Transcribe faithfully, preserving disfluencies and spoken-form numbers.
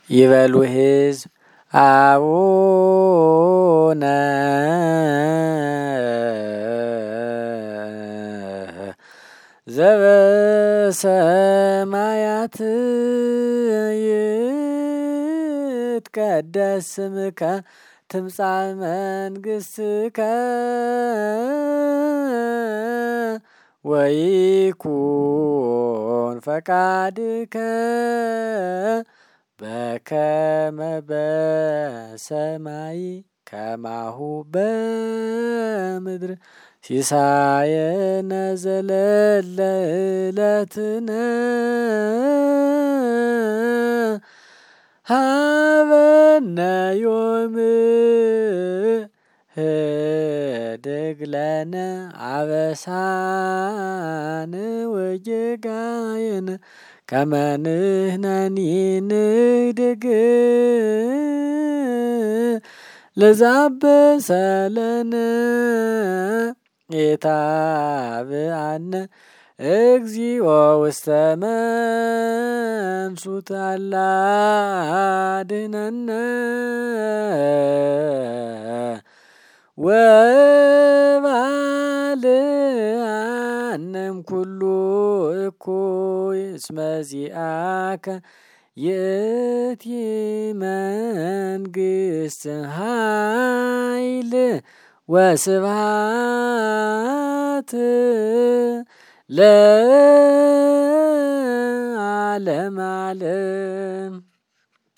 ይበሉ ሕዝብ አቡነ ዘበሰማያት ይትቀደስ ስምከ ትምጻእ መንግሥትከ ወይኩን ፈቃድከ በከመ በሰማይ ከማሁ በምድር ሲሳየነ ዘለለ ዕለትነ ሀበነ ዮም ህድግ ለነ አበሳነ ወጌጋየነ ከመ ንሕነኒ ንህድግ ለዘአበሰ ለነ ኢታብአነ እግዚኦ ውስተ መንሱት አላ አድኅነነ ወባልዐነ እምኩሉ እኩይ እስመ ዚአከ ይእቲ መንግሥት ኃይል ወስብሐት ለዓለመ ዓለም።